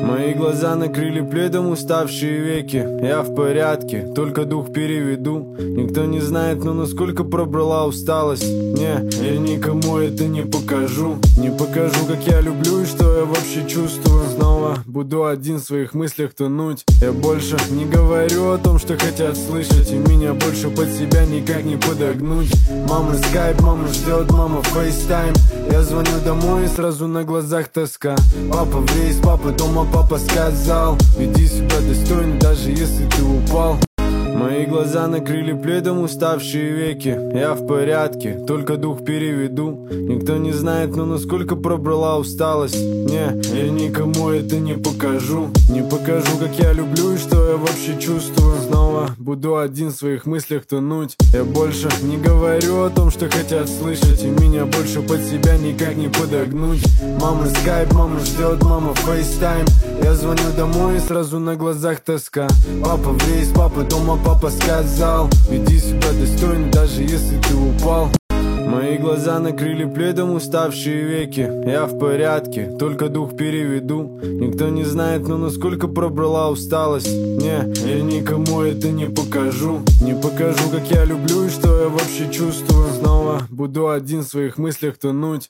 Мои глаза накрыли пледом уставшие веки. Я в порядке, только дух переведу. Никто не знает, но насколько пробрала усталость. Не, я никому это не покажу. Не покажу, как я люблю и что я вообще чувствую. Снова буду один в своих мыслях тонуть. Я больше не говорю о том, что хотят слышать, и меня больше под себя никак не подогнуть. Мама скайп, мама ждет, мама фейстайм. Я звоню домой и сразу на глазах тоска. Папа в рейс, папа дома, папа сказал: веди себя достойно, даже если ты упал. Мои глаза накрыли пледом уставшие веки. Я в порядке, только дух переведу. Никто не знает, но насколько пробрала усталость. Не, я никому это не покажу. Не покажу, как я люблю и что я вообще чувствую. Снова буду один в своих мыслях тонуть. Я больше не говорю о том, что хотят слышать, и меня больше под себя никак не подогнуть. Мама скайп, мама ждет, мама фейстайм. Я звоню домой и сразу на глазах тоска. Папа в рейс, папа дома, папа сказал: веди себя достойно, даже если ты упал. Мои глаза накрыли пледом уставшие веки. Я в порядке, только дух переведу. Никто не знает, но насколько пробрала усталость. Не, я никому это не покажу. Не покажу, как я люблю и что я вообще чувствую. Снова буду один в своих мыслях тонуть.